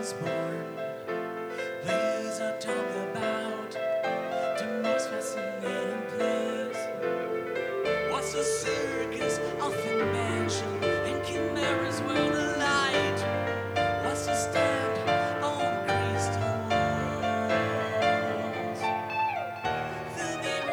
was born. Please talk about the most fascinating place. What's the